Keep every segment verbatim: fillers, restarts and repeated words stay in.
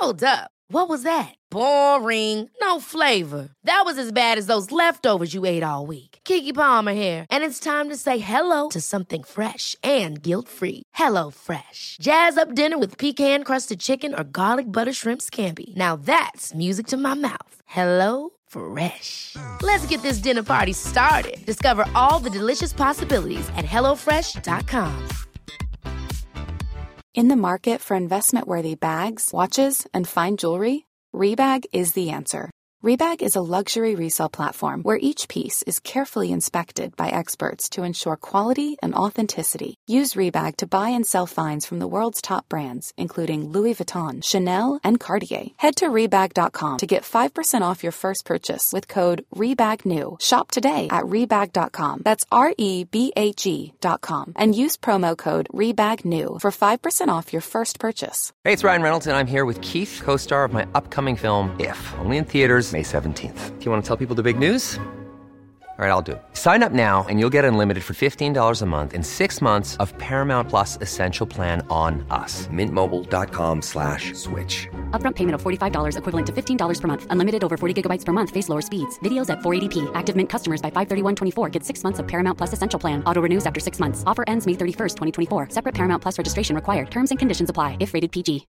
Hold up. What was that? Boring. No flavor. That was as bad as those leftovers you ate all week. Keke Palmer here, and it's time to say hello to something fresh and guilt-free. Hello Fresh. Jazz up dinner with pecan-crusted chicken or garlic butter shrimp scampi. Now that's music to my mouth. Hello Fresh. Let's get this dinner party started. Discover all the delicious possibilities at hello fresh dot com. In the market for investment-worthy bags, watches, and fine jewelry, Rebag is the answer. Rebag is a luxury resale platform where each piece is carefully inspected by experts to ensure quality and authenticity. Use Rebag to buy and sell finds from the world's top brands, including Louis Vuitton, Chanel, and Cartier. Head to Rebag dot com to get five percent off your first purchase with code REBAGNEW. Shop today at Rebag dot com. That's R E B A G dot com. And use promo code REBAGNEW for five percent off your first purchase. Hey, it's Ryan Reynolds, and I'm here with Keith, co-star of my upcoming film, If, only in theaters May seventeenth. Do you want to tell people the big news? All right, I'll do it. Sign up now and you'll get unlimited for fifteen dollars a month and six months of Paramount Plus Essential Plan on us. Mint Mobile dot com slash switch. Upfront payment of forty-five dollars equivalent to fifteen dollars per month. Unlimited over forty gigabytes per month. Face lower speeds. Videos at four eighty p. Active Mint customers by five thirty-one twenty-four get six months of Paramount Plus Essential Plan. Auto renews after six months. Offer ends May thirty-first, twenty twenty-four. Separate Paramount Plus registration required. Terms and conditions apply if rated پی جی.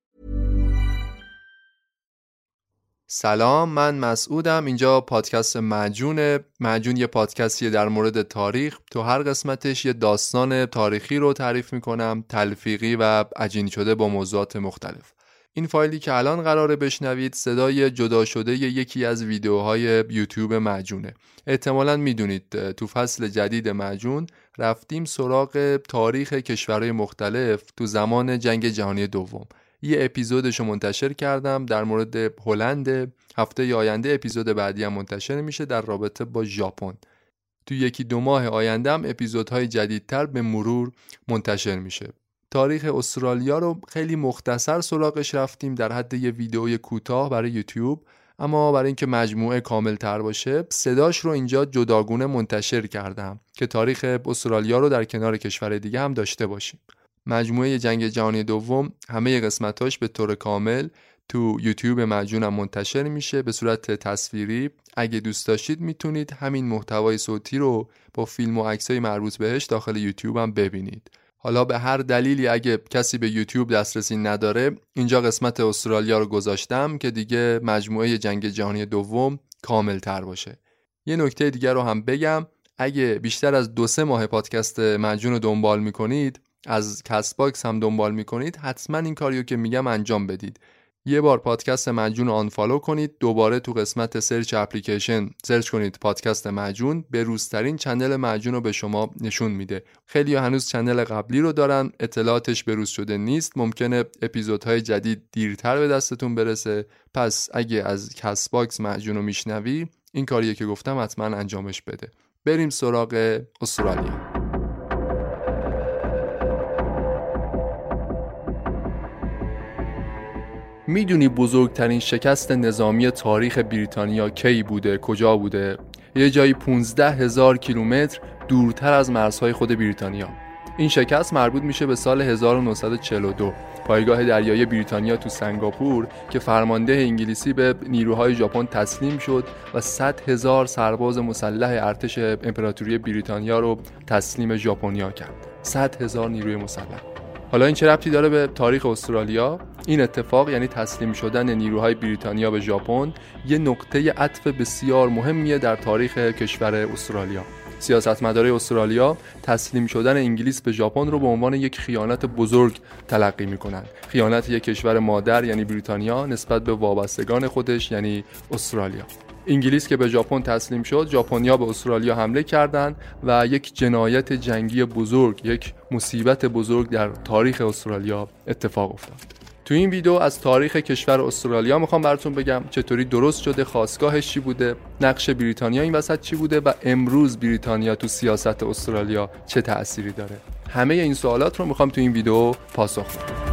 سلام، من مسعودم. اینجا پادکست معجونه. معجون یه پادکستیه در مورد تاریخ. تو هر قسمتش یه داستان تاریخی رو تعریف میکنم، تلفیقی و عجینی شده با موضوعات مختلف. این فایلی که الان قراره بشنوید صدای جدا شده یکی از ویدیوهای یوتیوب معجونه. احتمالاً میدونید تو فصل جدید معجون رفتیم سراغ تاریخ کشورهای مختلف تو زمان جنگ جهانی دوم. یه اپیزودشو منتشر کردم در مورد هلند. هفته آینده اپیزود بعدی هم منتشر میشه در رابطه با ژاپن. تو یکی دو ماه آینده هم اپیزودهای جدیدتر به مرور منتشر میشه. تاریخ استرالیا رو خیلی مختصر سراغش رفتیم در حد یه ویدئوی کوتاه برای یوتیوب، اما برای اینکه مجموعه کامل تر باشه صداش رو اینجا جداگونه منتشر کردم که تاریخ استرالیا رو در کنار کشور دیگه هم داشته باشیم. مجموعه جنگ جهانی دوم همه قسمتاش به طور کامل تو یوتیوب معجونم منتشر میشه به صورت تصویری. اگه دوست داشتید میتونید همین محتوای صوتی رو با فیلم و عکسای مربوط بهش داخل یوتیوب هم ببینید. حالا به هر دلیلی اگه کسی به یوتیوب دسترسی نداره، اینجا قسمت استرالیا رو گذاشتم که دیگه مجموعه جنگ جهانی دوم کامل تر باشه. یه نکته دیگر رو هم بگم، اگه بیشتر از دو سه ماه پادکست معجون رو دنبال میکنید، از کست باکس هم دنبال میکنید، حتما این کاریو که میگم انجام بدید. یه بار پادکست معجون رو آنفالو کنید، دوباره تو قسمت سرچ اپلیکیشن سرچ کنید پادکست معجون، به روزترین چنل معجون رو به شما نشون میده. خیلی هنوز چنل قبلی رو دارن، اطلاعاتش بروز شده نیست، ممکنه اپیزودهای جدید دیرتر به دستتون برسه. پس اگه از کست باکس معجون رو میشنوی، این کاریه که گفتم حتما انجامش بده. بریم سراغ استرالیا. میدونی بزرگترین شکست نظامی تاریخ بریتانیا کی بوده؟ کجا بوده؟ یه جایی پونزده هزار کیلومتر دورتر از مرزهای خود بریتانیا. این شکست مربوط میشه به سال هزار و نهصد و چهل و دو. پایگاه دریایی بریتانیا تو سنگاپور که فرمانده انگلیسی به نیروهای ژاپن تسلیم شد و صد هزار سرباز مسلح ارتش امپراتوری بریتانیا رو تسلیم ژاپنیا کرد. صد هزار نیروی مسلح. حالا این چه ربطی داره به تاریخ استرالیا؟ این اتفاق یعنی تسلیم شدن نیروهای بریتانیا به ژاپن یه نقطه عطف بسیار مهمیه در تاریخ کشور استرالیا. سیاستمدارای استرالیا تسلیم شدن انگلیس به ژاپن رو به عنوان یک خیانت بزرگ تلقی میکنن. خیانت یک کشور مادر یعنی بریتانیا نسبت به وابستگان خودش یعنی استرالیا. انگلیس که به ژاپن تسلیم شد، ژاپنیا به استرالیا حمله کردند و یک جنایت جنگی بزرگ، یک مصیبت بزرگ در تاریخ استرالیا اتفاق افتاد. تو این ویدیو از تاریخ کشور استرالیا میخوام براتون بگم چطوری درست شده، خاستگاهش چی بوده، نقش بریتانیا این وسط چی بوده و امروز بریتانیا تو سیاست استرالیا چه تأثیری داره. همه این سوالات رو میخوام تو این ویدیو پاسخ بدم.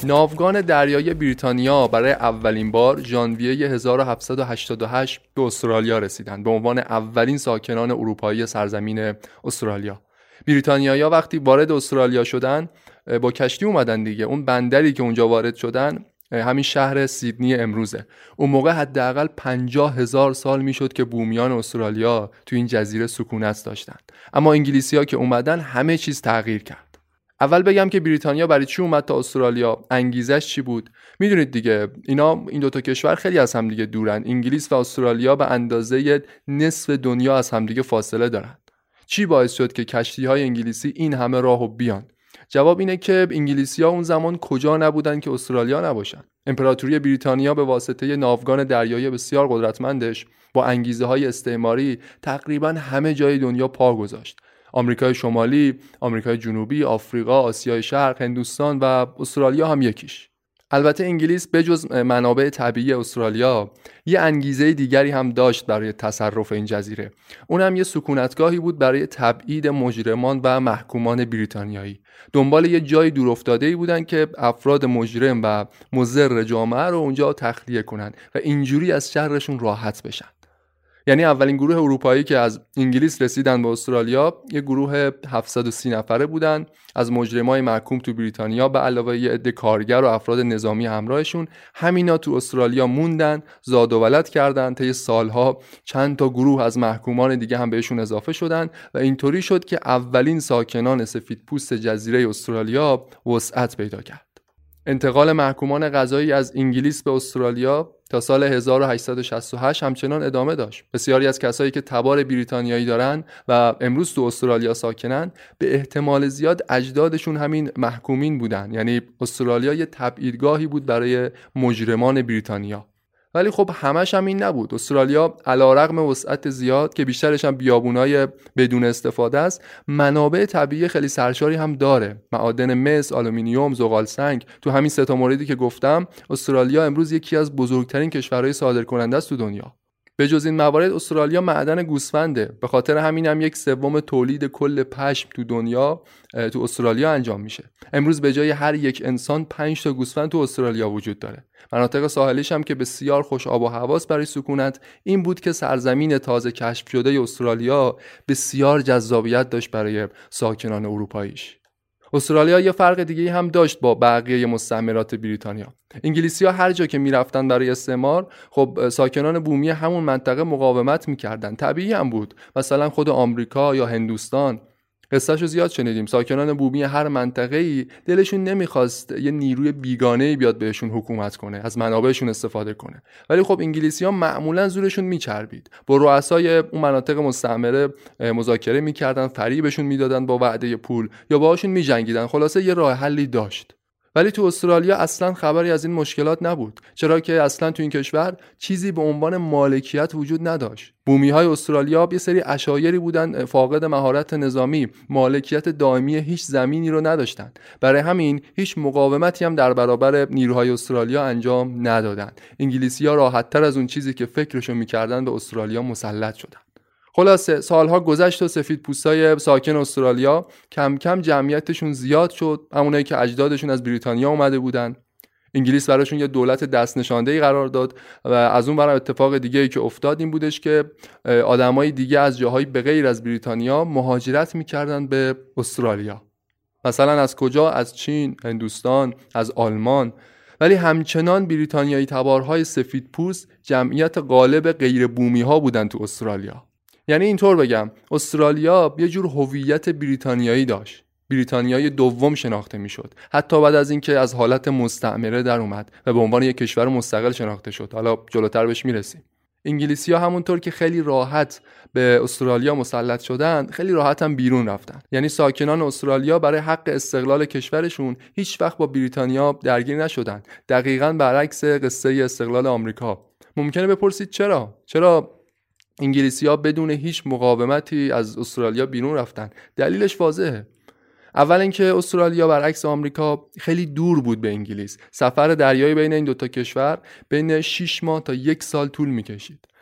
ناوگان دریایی بریتانیا برای اولین بار ژانویه هزار و هفتصد و هشتاد و هشت به استرالیا رسیدند به عنوان اولین ساکنان اروپایی سرزمین استرالیا. بریتانیایی‌ها وقتی وارد استرالیا شدن با کشتی اومدن دیگه. اون بندری که اونجا وارد شدن همین شهر سیدنی امروزه. اون موقع حداقل پنجاه هزار سال میشد که بومیان استرالیا تو این جزیره سکونت داشتن. اما انگلیسی‌ها که اومدن همه چیز تغییر کرد. اول بگم که بریتانیا برای چی اومد تا استرالیا؟ انگیزش چی بود؟ میدونید دیگه اینا این دوتا کشور خیلی از هم دیگه دورن. انگلیس و استرالیا به اندازه نصف دنیا از هم دیگه فاصله دارن. چی باعث شد که کشتی‌های انگلیسی این همه راهو بیان؟ جواب اینه که انگلیسی‌ها اون زمان کجا نبودن که استرالیا نباشن. امپراتوری بریتانیا به واسطه ناوگان دریایی بسیار قدرتمندش با انگیزه‌های استعماری تقریباً همه جای دنیا پا گذاشت. آمریکای شمالی، آمریکای جنوبی، آفریقا، آسیای شرق، هندوستان و استرالیا هم یکیش. البته انگلیس بجز منابع طبیعی استرالیا یه انگیزه دیگری هم داشت برای تصرف این جزیره. اونم یه سکونتگاهی بود برای تبعید مجرمان و محکومان بریتانیایی. دنبال یه جای دورافتاده‌ای بودن که افراد مجرم و مضر جامعه رو اونجا تخلیه کنن و اینجوری از شرشون راحت بشن. یعنی اولین گروه اروپایی که از انگلیس رسیدن به استرالیا یه گروه هفتصد و سی نفره بودن از مجرمای محکوم تو بریتانیا به علاوه یه عده کارگر و افراد نظامی همراهشون. همینا تو استرالیا موندن، زاد و ولد کردن. طی سالها چند تا گروه از محکومان دیگه هم بهشون اضافه شدن و اینطوری شد که اولین ساکنان سفیدپوست جزیره استرالیا وسعت پیدا کرد. انتقال محکومان قضایی از انگلیس به استرالیا تا سال هزار و هشتصد و شصت و هشت همچنان ادامه داشت. بسیاری از کسایی که تبار بریتانیایی دارن و امروز تو استرالیا ساکنن به احتمال زیاد اجدادشون همین محکومین بودن. یعنی استرالیا یه تبعیدگاهی بود برای مجرمان بریتانیا. ولی خب همش هم این نبود. استرالیا علیرغم وسعت زیاد که بیشترش هم بیابونای بدون استفاده است، منابع طبیعی خیلی سرشاری هم داره. معادن مس، آلومینیوم، زغال سنگ. تو همین سه تا موردی که گفتم استرالیا امروز یکی از بزرگترین کشورهای صادرکننده است تو دنیا. به جز این موارد استرالیا معدن گوسفنده. به خاطر همین هم یک سوم تولید کل پشم تو دنیا تو استرالیا انجام میشه. امروز به جای هر یک انسان پنج تا گوسفند تو استرالیا وجود داره. مناطق ساحلیش هم که بسیار خوش آب و هواست برای سکونت، این بود که سرزمین تازه کشف شده استرالیا بسیار جذابیت داشت برای ساکنان اروپاییش. استرالیا یه فرق دیگه هم داشت با بقیه مستعمرات بریتانیا. انگلیسی‌ها هر جا که میرفتن برای استعمار، خب ساکنان بومی همون منطقه مقاومت میکردن. طبیعی هم بود. مثلا خود آمریکا یا هندوستان، قصه‌شو زیاد شنیدیم. ساکنان بومی هر منطقه‌ای دلشون نمیخواست یه نیروی بیگانه‌ای بیاد بهشون حکومت کنه، از منابعشون استفاده کنه. ولی خب انگلیسی‌ها معمولاً زورشون میچربید. با رؤسای اون مناطق مستعمره مذاکره میکردن، فریبشون میدادن با وعده پول یا باهاشون میجنگیدن. خلاصه یه راه حلی داشت. ولی تو استرالیا اصلا خبری از این مشکلات نبود، چرا که اصلا تو این کشور چیزی به عنوان مالکیت وجود نداشت. بومی‌های استرالیا یه سری عشایری بودن فاقد مهارت نظامی، مالکیت دائمی هیچ زمینی رو نداشتن. برای همین هیچ مقاومتی هم در برابر نیروهای استرالیا انجام ندادن. انگلیسی‌ها راحت‌تر از اون چیزی که فکرشو می‌کردن به استرالیا مسلط شدن. خلاصه سالها گذشت و سفیدپوستای ساکن استرالیا کم کم جمعیتشون زیاد شد، همونایی که اجدادشون از بریتانیا اومده بودن. انگلیس براشون یه دولت دست نشانده‌ای قرار داد و از اون برای اتفاق دیگه‌ای که افتاد این بودش که آدمای دیگه از جاهای به غیر از بریتانیا مهاجرت می‌کردن به استرالیا. مثلا از کجا؟ از چین، هندوستان، از آلمان. ولی همچنان بریتانیایی تبارهای سفیدپوست جمعیت غالب غیر بومی‌ها بودن تو استرالیا. یعنی اینطور بگم استرالیا یه جور هویت بریتانیایی داشت. بریتانیای دوم شناخته میشد، حتی بعد از اینکه از حالت مستعمره در اومد و به عنوان یک کشور مستقل شناخته شد. حالا جلوتر بهش میرسیم. انگلیسی‌ها همونطور که خیلی راحت به استرالیا مسلط شدن، خیلی راحت هم بیرون رفتن. یعنی ساکنان استرالیا برای حق استقلال کشورشون هیچ وقت با بریتانیا درگیر نشدن. دقیقاً برعکس قصه استقلال آمریکا. ممکنه بپرسید چرا؟ چرا انگلیسی‌ها بدون هیچ مقاومتی از استرالیا بیرون رفتن؟ دلیلش واضحه. اول اینکه استرالیا برعکس آمریکا خیلی دور بود به انگلیس. سفر دریایی بین این دوتا کشور بین شش ماه تا یک سال طول می‌کشید.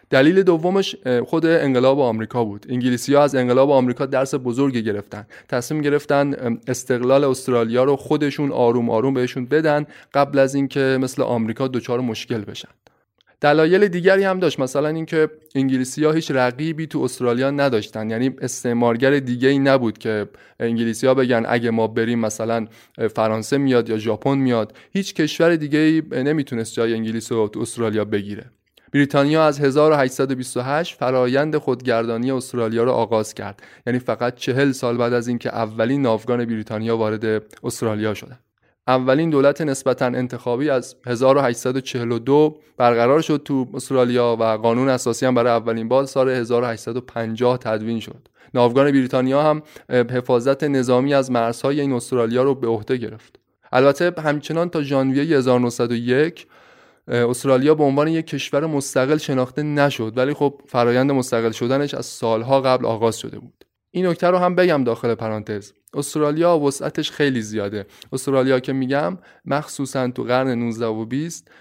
دلیل دومش خود انقلاب آمریکا بود. انگلیسی‌ها از انقلاب آمریکا درس بزرگی گرفتن. تصمیم گرفتن استقلال استرالیا رو خودشون آروم آروم بهشون بدن قبل از اینکه مثل آمریکا دچار مشکل بشن. دلایل دیگری هم داشت، مثلا اینکه انگلیسی‌ها هیچ رقیبی تو استرالیا نداشتن، یعنی استعمارگر دیگه‌ای نبود که انگلیسی‌ها بگن اگه ما بریم مثلا فرانسه میاد یا ژاپن میاد. هیچ کشور دیگه‌ای نمیتونست جای انگلیس رو تو استرالیا بگیره. بریتانیا از هزار و هشتصد و بیست و هشت فرایند خودگردانی استرالیا رو آغاز کرد، یعنی فقط چهل سال بعد از اینکه اولین ناوگان بریتانیا وارد استرالیا شدند. اولین دولت نسبتاً انتخابی از هزار و هشتصد و چهل و دو برقرار شد تو استرالیا و قانون اساسی هم برای اولین بار سال هزار و هشتصد و پنجاه تدوین شد. ناوگان بریتانیا هم حفاظت نظامی از مرزهای این استرالیا رو به عهده گرفت. البته همچنان تا ژانویه هزار و نهصد و یک استرالیا به عنوان یک کشور مستقل شناخته نشد، ولی خب فرایند مستقل شدنش از سالها قبل آغاز شده بود. این نکته رو هم بگم داخل پرانتز، استرالیا وسعتش خیلی زیاده. استرالیا که میگم مخصوصا تو قرن نوزده و بیست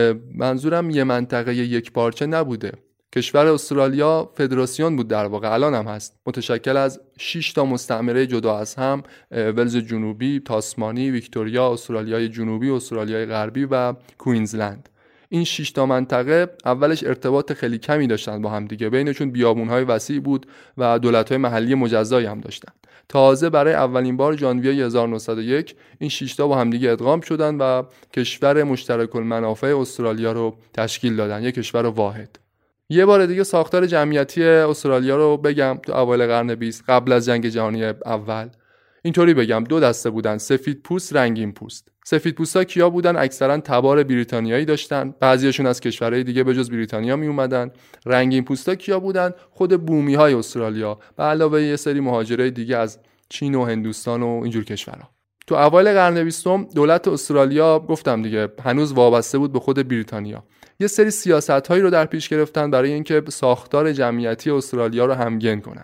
منظورم یه منطقه یک پارچه نبوده. کشور استرالیا فدراسیون بود در واقع، الان هم هست، متشکل از شش تا مستعمره جدا از هم، ولز جنوبی، تاسمانی، ویکتوریا، استرالیای جنوبی، استرالیای غربی و کوینزلند. این شش تا منطقه اولش ارتباط خیلی کمی داشتن با هم دیگه، بینشون بیابون‌های وسیع بود و دولت‌های محلی مجزایی هم داشتن. تازه برای اولین بار ژانویه هزار و نهصد و یک این شش تا با هم دیگه ادغام شدن و کشور مشترک المنافع استرالیا رو تشکیل دادن، یک کشور واحد. یه بار دیگه ساختار جمعیتی استرالیا رو بگم. تو اوایل قرن بیست قبل از جنگ جهانی اول اینطوری بگم دو دسته بودن، سفید پوست، رنگین پوست. سفید پوستا کیا بودن؟ اکثرا تبار بریتانیایی داشتن، بعضیاشون از کشورهای دیگه به جز بریتانیا می اومدن. رنگین پوستا کیا بودن؟ خود بومی های استرالیا به علاوه یه سری مهاجرای دیگه از چین و هندوستان و اینجور کشورها. تو اوایل قرن بیستم دولت استرالیا گفتم دیگه هنوز وابسته بود به خود بریتانیا. یه سری سیاست‌هایی رو در پیش گرفتن برای اینکه ساختار جمعیتی استرالیا رو همگن کنن،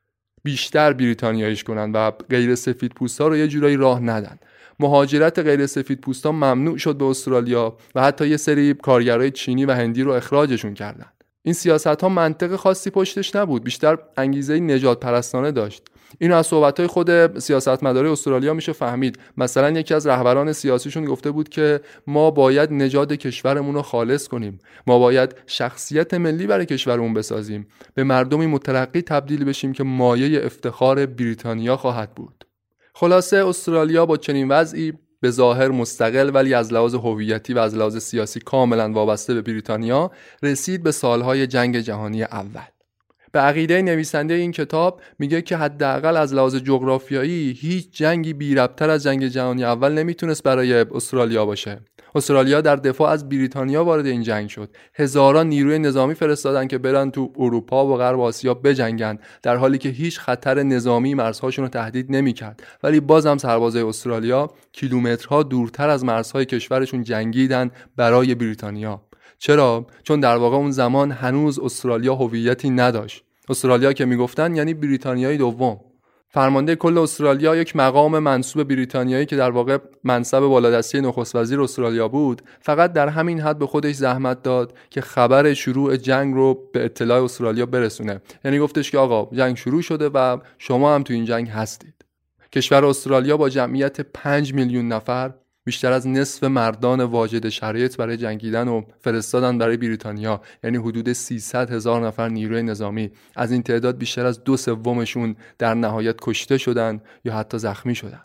بیشتر بریتانیاییش کنن و غیر سفید پوستا رو یه جورایی راه ندن. مهاجرت غیر سفید پوستا ممنوع شد به استرالیا و حتی یه سری کارگرای چینی و هندی رو اخراجشون کردن. این سیاست‌ها منطق خاصی پشتش نبود، بیشتر انگیزه نجات پرستانه داشت. اینو از صحبت‌های خود سیاستمدارای استرالیا میشه فهمید. مثلا یکی از رهبران سیاسیشون گفته بود که ما باید نژاد کشورمون رو خالص کنیم، ما باید شخصیت ملی برای کشورمون بسازیم، به مردمی مترقی تبدیل بشیم که مایه افتخار بریتانیا خواهد بود. خلاصه استرالیا با چنین وضعی به ظاهر مستقل ولی از لحاظ هویتی و از لحاظ سیاسی کاملا وابسته به بریتانیا رسید به سالهای جنگ جهانی اول. به عقیده نویسنده این کتاب میگه که حداقل از لحاظ جغرافیایی هیچ جنگی بی ربط‌تر از جنگ جهانی اول نمیتونست برای استرالیا باشه. استرالیا در دفاع از بریتانیا وارد این جنگ شد. هزاران نیروی نظامی فرستادن که برن تو اروپا و غرب آسیا بجنگن، در حالی که هیچ خطر نظامی مرزهاشون رو تهدید نمیکرد. ولی بازم سربازای استرالیا کیلومترها دورتر از مرزهای کشورشون جنگیدن برای بریتانیا. چرا؟ چون در واقع اون زمان هنوز استرالیا هویتی نداشت. استرالیا که میگفتن یعنی بریتانیای دوم. فرمانده کل استرالیا یک مقام منسوب بریتانیایی که در واقع منصب بالادستی نخست وزیر استرالیا بود، فقط در همین حد به خودش زحمت داد که خبر شروع جنگ رو به اطلاع استرالیا برسونه. یعنی گفتش که آقا جنگ شروع شده و شما هم تو این جنگ هستید. کشور استرالیا با جمعیت پنج میلیون نفر بیشتر از نصف مردان واجد شرایط برای جنگیدن و فرستادن برای بریتانیا، یعنی حدود سیصد هزار نفر نیروی نظامی. از این تعداد بیشتر از دو سومشون در نهایت کشته شدن یا حتی زخمی شدن.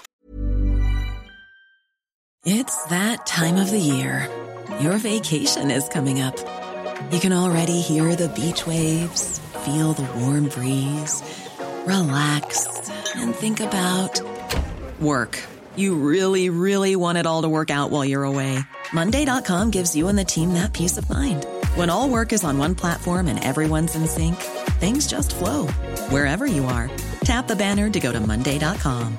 It's that time of the year. Your vacation is coming up. You can already hear the beach waves, feel the warm breeze, relax and think about work. You really, really want it all to work out while you're away. Monday dot com gives you and the team that peace of mind. When all work is on one platform and everyone's in sync, things just flow. Wherever you are, tap the banner to go to Monday dot com.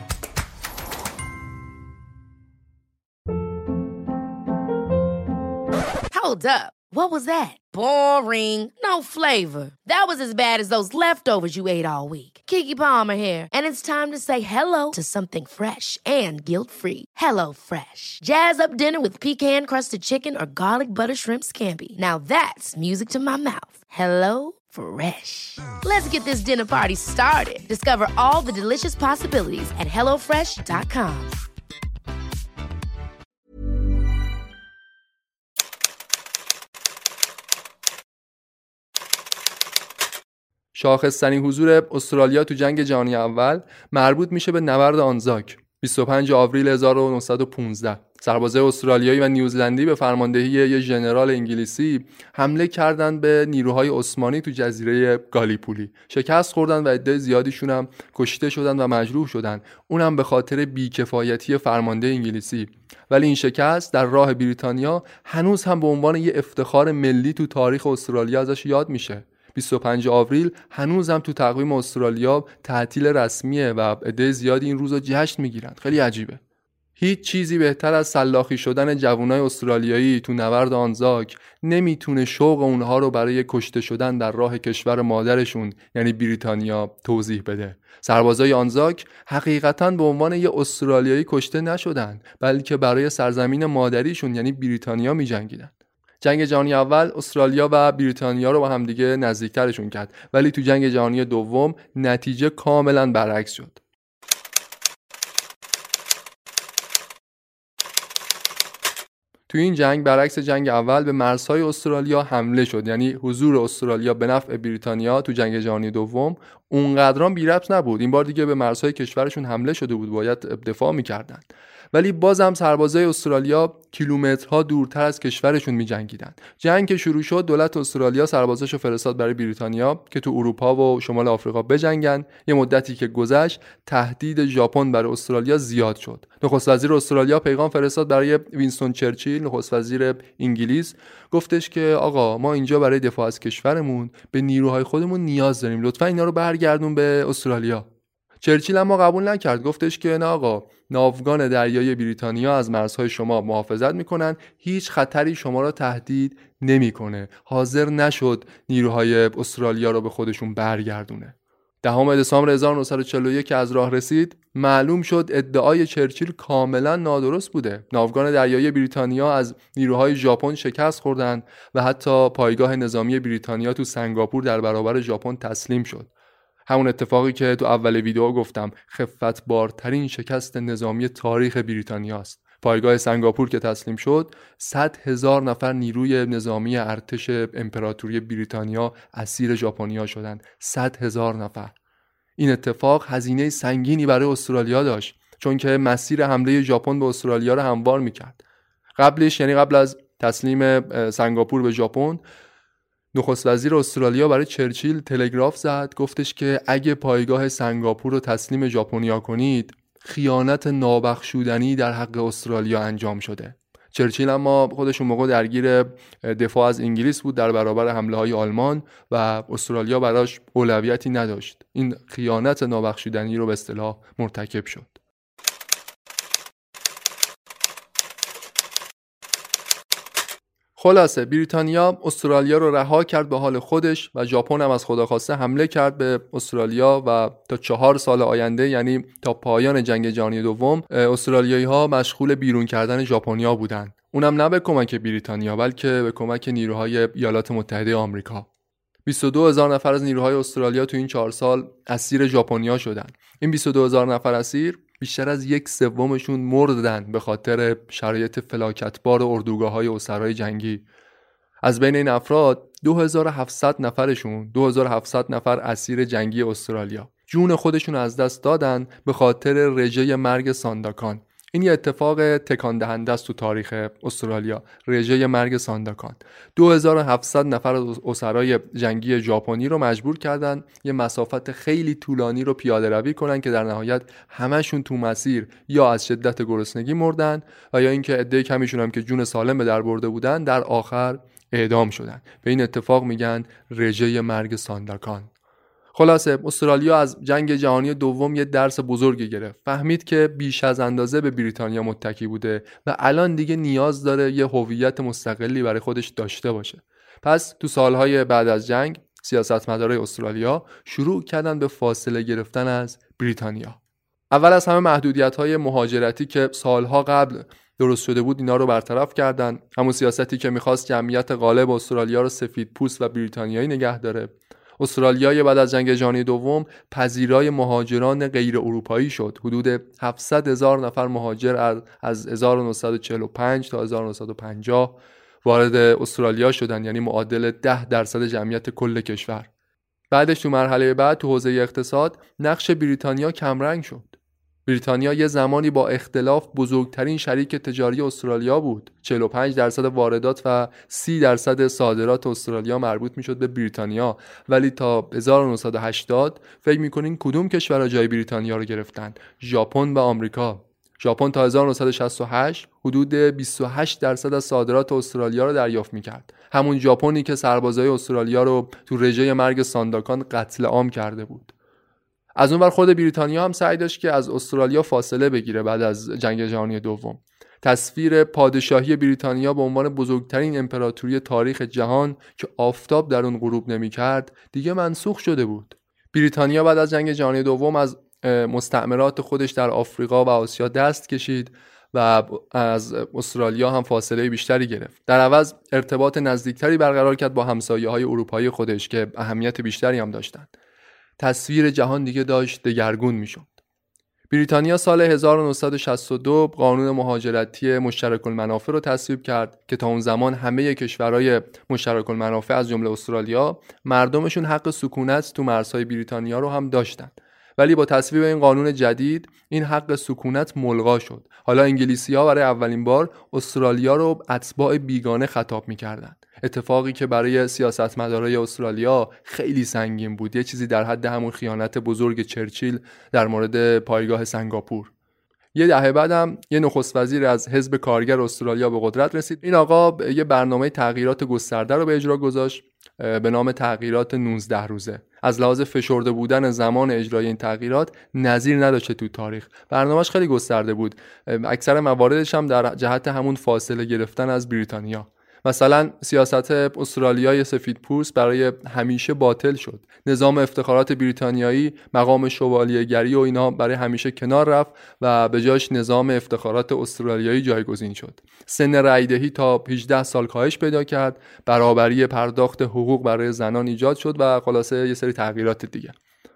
Hold up. What was that? Boring. No flavor. That was as bad as those leftovers you ate all week. Keke Palmer here, and it's time to say hello to something fresh and guilt-free. Hello Fresh. Jazz up dinner with pecan-crusted chicken or garlic butter shrimp scampi. Now that's music to my mouth. Hello Fresh. Let's get this dinner party started. Discover all the delicious possibilities at hello fresh dot com. شاخص‌ترین حضور استرالیا تو جنگ جهانی اول مربوط میشه به نبرد آنزاک بیست و پنج آوریل هزار و نهصد و پانزده. سربازای استرالیایی و نیوزلندی به فرماندهی یک ژنرال انگلیسی حمله کردند به نیروهای عثمانی تو جزیره گالیپولی. شکست خوردن و عده زیادیشون هم کشته شدن و مجروح شدن، اونم به خاطر بیکفایتی فرمانده انگلیسی. ولی این شکست در راه بریتانیا هنوز هم به عنوان یک افتخار ملی تو تاریخ استرالیا ازش یاد میشه. بیست و پنج آوریل هنوز هم تو تقویم استرالیا تعطیل رسمیه و عده زیادی این روزو جشن میگیرن. خیلی عجیبه. هیچ چیزی بهتر از سلاخی شدن جوانای استرالیایی تو نبرد آنزاک نمیتونه شوق اونها رو برای کشته شدن در راه کشور مادرشون یعنی بریتانیا توضیح بده. سربازای آنزاک حقیقتاً به عنوان یه استرالیایی کشته نشدن، بلکه برای سرزمین مادریشون یعنی بریتانیا میجنگیدن. جنگ جهانی اول استرالیا و بریتانیا رو با همدیگه نزدیکترشون کرد، ولی تو جنگ جهانی دوم نتیجه کاملا برعکس شد. تو این جنگ برعکس جنگ اول به مرزهای استرالیا حمله شد، یعنی حضور استرالیا به نفع بریتانیا تو جنگ جهانی دوم اونقدران بی ربط نبود. این بار دیگه به مرزهای کشورشون حمله شده بود، باید دفاع می‌کردن. ولی بازم سربازای استرالیا کیلومترها دورتر از کشورشون می‌جنگیدن. جنگ که شروع شد، دولت استرالیا سربازاشو فرستاد برای بریتانیا که تو اروپا و شمال آفریقا بجنگن. یه مدتی که گذشت، تهدید ژاپن برای استرالیا زیاد شد. نخست وزیر استرالیا پیغام فرستاد برای وینستون چرچیل، نخست وزیر انگلیس، گفتش که آقا ما اینجا برای دفاع از کشورمون به نیروهای خودمون نیاز داریم، لطفا اینا رو برگردون به استرالیا. چرچیل اما قبول نکرد، گفتش که نه آقا، ناوگان دریایی بریتانیا از مرزهای شما محافظت میکنن، هیچ خطری شما را تهدید نمیکنه. حاضر نشد نیروهای استرالیا رو به خودشون برگردونه. دهم دسامبر هزار و نهصد و چهل و یک که از راه رسید، معلوم شد ادعای چرچیل کاملا نادرست بوده. ناوگان دریایی بریتانیا از نیروهای ژاپن شکست خوردند و حتی پایگاه نظامی بریتانیا تو سنگاپور در برابر ژاپن تسلیم شد. همون اتفاقی که تو اول ویدیو گفتم، خفت بارترین شکست نظامی تاریخ بریتانیا است. پایگاه سنگاپور که تسلیم شد، صد هزار نفر نیروی نظامی ارتش امپراتوری بریتانیا اسیر ژاپنیا شدند. صد هزار نفر. این اتفاق هزینه سنگینی برای استرالیا داشت، چون که مسیر حمله ژاپن به استرالیا رو هموار میکرد. قبلش، یعنی قبل از تسلیم سنگاپور به ژاپن، نخست وزیر استرالیا برای چرچیل تلگراف زد، گفتش که اگه پایگاه سنگاپور رو تسلیم ژاپنیا کنید، خیانت نابخشودنی در حق استرالیا انجام شده. چرچیل اما خودش اون موقع درگیر دفاع از انگلیس بود در برابر حمله های آلمان و استرالیا براش اولویتی نداشت. این خیانت نابخشودنی رو به اصطلاح مرتکب شد. خلاصه بریتانیا استرالیا رو رها کرد به حال خودش و ژاپن هم از خدا خواسته حمله کرد به استرالیا و تا چهار سال آینده، یعنی تا پایان جنگ جهانی دوم، استرالیایی ها مشغول بیرون کردن ژاپنیا بودند. اونم نه به کمک بریتانیا، بلکه به کمک نیروهای ایالات متحده آمریکا. بیست و دو هزار نفر از نیروهای استرالیا تو این چهار سال اسیر ژاپنیا شدند. این بیست و دو هزار نفر اسیر، بیشتر از یک سومشون مردن به خاطر شرایط فلاکتبار اردوگاه‌های اسرای جنگی. از بین این افراد دو هزار و هفتصد نفرشون، دو هزار و هفتصد نفر اسیر جنگی استرالیا، جون خودشون از دست دادن به خاطر رژه مرگ سانداکان. این یه اتفاق تکان دهنده است تو تاریخ استرالیا، رژه مرگ سانداکان. دو هزار و هفتصد نفر از اسرای جنگی ژاپنی رو مجبور کردن یه مسافت خیلی طولانی رو پیاده روی کنن که در نهایت همشون تو مسیر یا از شدت گرسنگی مردن و یا اینکه عده کمیشون هم که جون سالم به در برده بودن در آخر اعدام شدن. به این اتفاق میگن رژه مرگ سانداکان. خلاصه استرالیا از جنگ جهانی دوم یه درس بزرگی گرفت. فهمید که بیش از اندازه به بریتانیا متکی بوده و الان دیگه نیاز داره یه هویت مستقلی برای خودش داشته باشه. پس تو سالهای بعد از جنگ سیاستمدارای استرالیا شروع کردن به فاصله گرفتن از بریتانیا. اول از همه محدودیت‌های مهاجرتی که سالها قبل درست شده بود اینا رو برطرف کردن. همون سیاستی که می‌خواست جمعیت غالب استرالیا رو سفیدپوست و بریتانیایی نگه داره. استرالیا بعد از جنگ جهانی دوم پذیرای مهاجران غیر اروپایی شد. حدود هفتصد هزار نفر مهاجر از هزار و نهصد و چهل و پنج تا هزار و نهصد و پنجاه وارد استرالیا شدن، یعنی معادل ده درصد جمعیت کل کشور. بعدش تو مرحله بعد تو حوزه اقتصاد نقش بریتانیا کمرنگ شد. بریتانیا یه زمانی با اختلاف بزرگترین شریک تجاری استرالیا بود. چهل و پنج درصد واردات و سی درصد صادرات استرالیا مربوط میشد به بریتانیا، ولی تا هزار و نهصد و هشتاد فکر میکنین کدوم کشورها جای بریتانیا رو گرفتن؟ ژاپن و آمریکا. ژاپن تا هزار و نهصد و شصت و هشت حدود بیست و هشت درصد از صادرات استرالیا رو دریافت میکرد. همون ژاپنی که سربازای استرالیا رو تو رژه مرگ سانداکان قتل عام کرده بود. از اون ور خود بریتانیا هم سعی داشت که از استرالیا فاصله بگیره. بعد از جنگ جهانی دوم تصویر پادشاهی بریتانیا به عنوان بزرگترین امپراتوری تاریخ جهان که آفتاب در اون غروب نمی‌کرد دیگه منسوخ شده بود. بریتانیا بعد از جنگ جهانی دوم از مستعمرات خودش در آفریقا و آسیا دست کشید و از استرالیا هم فاصله بیشتری گرفت. در عوض ارتباط نزدیکتری برقرار کرد با همسایه‌های اروپایی خودش که اهمیت بیشتری هم داشتند. تصویر جهان دیگه داشت دگرگون میشد. بریتانیا سال هزار و نهصد و شصت و دو قانون مهاجرتی مشترک المنافع رو تصویب کرد که تا اون زمان همه کشورهای مشترک المنافع از جمله استرالیا مردمشون حق سکونت تو مرزهای بریتانیا رو هم داشتن. ولی با تصویب این قانون جدید این حق سکونت ملغا شد. حالا انگلیسی‌ها برای اولین بار استرالیا رو اتباع بیگانه خطاب می‌کردند. اتفاقی که برای سیاستمدارای استرالیا خیلی سنگین بود، یه چیزی در حد همون خیانت بزرگ چرچیل در مورد پایگاه سنگاپور. یه دهه بعدم یه نخست وزیر از حزب کارگر استرالیا به قدرت رسید. این آقا یه برنامه تغییرات گسترده رو به اجرا گذاشت به نام تغییرات نوزده روزه. از لحاظ فشرده بودن زمان اجرای این تغییرات نظیر نداشته تو تاریخ. برنامه‌اش خیلی گسترده بود. اکثر مواردش هم در جهت همون فاصله گرفتن از بریتانیا. مثلا سیاست استرالیای سفیدپوست برای همیشه باطل شد. نظام افتخارات بریتانیایی، مقام شوالیه‌گری و اینا برای همیشه کنار رفت و به جاش نظام افتخارات استرالیایی جایگزین شد. سن رأی‌دهی تا هجده سال کاهش پیدا کرد، برابری پرداخت حقوق برای زنان ایجاد شد و خلاصه یه سری تغییرات دیگه.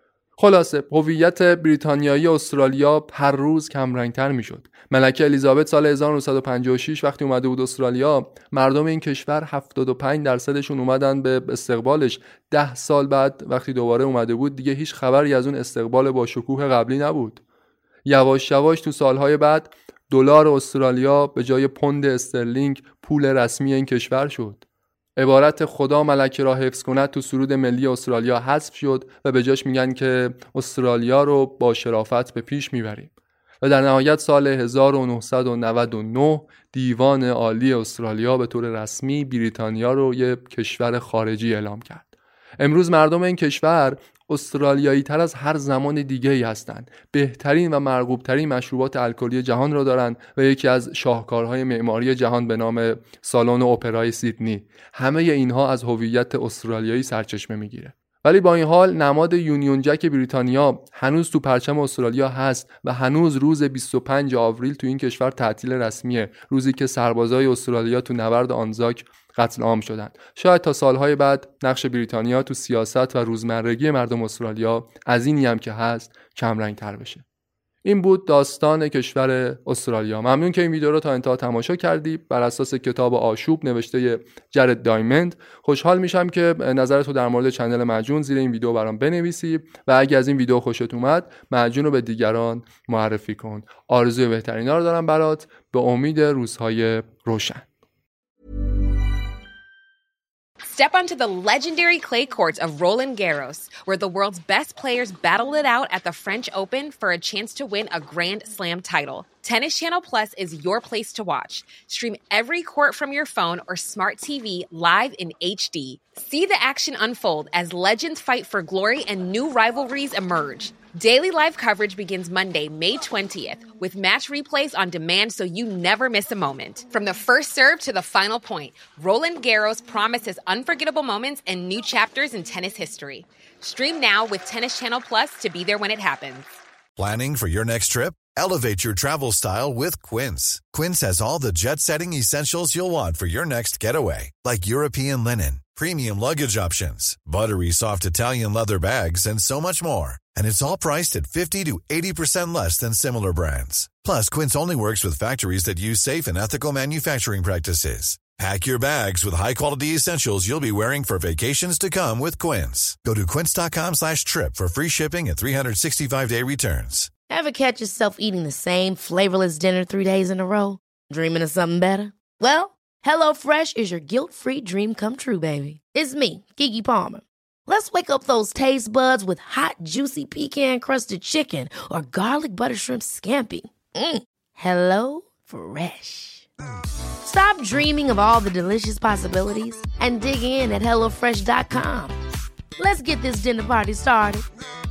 خلاصه هویت بریتانیایی استرالیا هر روز کم رنگتر میشد. ملکه الیزابت سال هزار و نهصد و پنجاه و شش وقتی اومده بود استرالیا، مردم این کشور هفتاد و پنج درصدشون اومدن به استقبالش. ده سال بعد وقتی دوباره اومده بود دیگه هیچ خبری از اون استقبال با شکوه قبلی نبود. یواش یواش تو سالهای بعد دلار استرالیا به جای پوند استرلینگ پول رسمی این کشور شد. عبارت خدا ملکه را حفظ کند تو سرود ملی استرالیا حذف شد و به جاش میگن که استرالیا رو با شرافت به پیش میبریم. و در نهایت سال هزار و نهصد و نود و نه دیوان عالی استرالیا به طور رسمی بریتانیا رو یک کشور خارجی اعلام کرد. امروز مردم این کشور استرالیایی تر از هر زمان دیگه‌ای هستند. بهترین و مرغوب ترین مشروبات الکلی جهان را دارند و یکی از شاهکارهای معماری جهان به نام سالن اپرای سیدنی. همه اینها از هویت استرالیایی سرچشمه میگیره. ولی با این حال نماد یونیون جک بریتانیا هنوز تو پرچم استرالیا هست و هنوز روز بیست و پنج آوریل تو این کشور تعطیل رسمیه، روزی که سربازای استرالیا تو نبرد آنزاک قتل عام شدند. شاید تا سالهای بعد نقش بریتانیا تو سیاست و روزمرگی مردم استرالیا از اینی هم که هست کم رنگ تر بشه. این بود داستان کشور استرالیا. ممنون که این ویدیو رو تا انتها تماشا کردی. بر اساس کتاب آشوب نوشته جرد دایموند. خوشحال میشم که نظرت رو در مورد چنل معجون زیر این ویدیو برام بنویسی و اگه از این ویدیو خوشت اومد معجون رو به دیگران معرفی کن. آرزوی بهترینا رو دارم برات، به امید روزهای روشن. Step onto the legendary clay courts of Roland Garros, where the world's best players battle it out at the French Open for a chance to win a Grand Slam title. Tennis Channel Plus is your place to watch. Stream every court from your phone or smart T V live in H D. See the action unfold as legends fight for glory and new rivalries emerge. Daily live coverage begins Monday, May twentieth, with match replays on demand so you never miss a moment. From the first serve to the final point, Roland Garros promises unforgettable moments and new chapters in tennis history. Stream now with Tennis Channel Plus to be there when it happens. Planning for your next trip? Elevate your travel style with Quince. Quince has all the jet-setting essentials you'll want for your next getaway, like European linen, premium luggage options, buttery soft Italian leather bags, and so much more. And it's all priced at fifty to eighty percent less than similar brands. Plus, Quince only works with factories that use safe and ethical manufacturing practices. Pack your bags with high-quality essentials you'll be wearing for vacations to come with Quince. Go to quince.com slash trip for free shipping and three sixty-five day returns. Ever catch yourself eating the same flavorless dinner three days in a row? Dreaming of something better? Well, HelloFresh is your guilt-free dream come true, baby. It's me, Keke Palmer. Let's wake up those taste buds with hot, juicy pecan-crusted chicken or garlic butter shrimp scampi. Mm. Hello Fresh. Stop dreaming of all the delicious possibilities and dig in at hello fresh dot com. Let's get this dinner party started.